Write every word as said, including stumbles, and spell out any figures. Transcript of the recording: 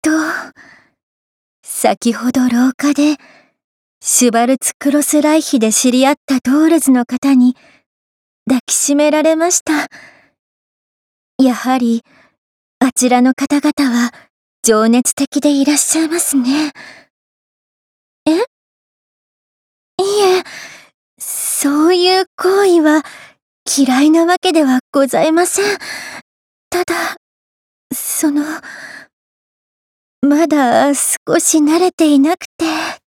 と、先ほど廊下で、シュバルツクロスライヒで知り合ったドールズの方に抱きしめられました。やはり、あちらの方々は情熱的でいらっしゃいますね。え？いえ、そういう行為は嫌いなわけではございません。ただ、その、まだ少し慣れていなくて。